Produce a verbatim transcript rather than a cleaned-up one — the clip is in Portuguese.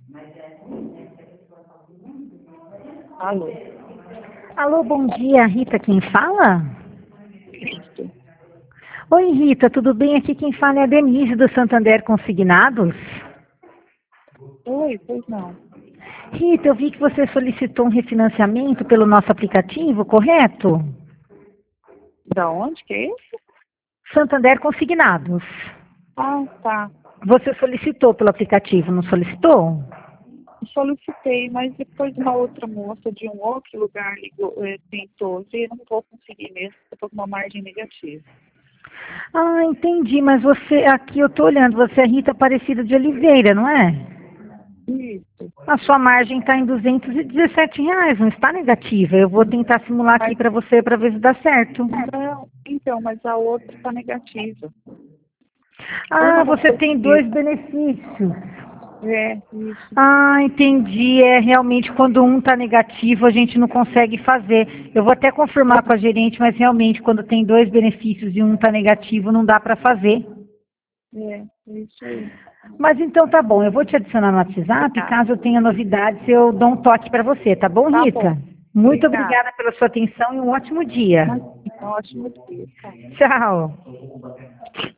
Alô? Alô, bom dia, Rita, quem fala? Cristo. Oi, Rita, tudo bem? Aqui quem fala é a Denise do Santander Consignados. Oi, pois não. Rita, eu vi que você solicitou um refinanciamento pelo nosso aplicativo, correto? Da onde que é isso? Santander Consignados. Ah, tá. Você solicitou pelo aplicativo, não solicitou? Solicitei, mas depois uma outra moça de um outro lugar ligou, eh, tentou ver, não vou conseguir mesmo, eu estou com uma margem negativa. Ah, entendi, mas você, aqui eu tô olhando, você é Rita Aparecida de Oliveira, não é? Isso. A sua margem está em duzentos e dezessete reais, não está negativa. Eu vou tentar simular aqui Mas, para você para ver se dá certo. não, então, mas a outra está negativa. Ah, Uma não você tem consegui. dois benefícios. É, isso. Ah, entendi. É realmente quando um está negativo a gente não consegue fazer. Eu vou até confirmar com a gerente, mas realmente quando tem dois benefícios e um está negativo não dá para fazer. É, isso aí. Mas então tá bom, eu vou te adicionar no WhatsApp, Tá, caso eu tenha novidades eu dou um toque para você, tá bom, tá Rita? bom. Muito Obrigada. obrigada pela sua atenção e um ótimo dia. Mas, ótimo dia. Tá. Tchau.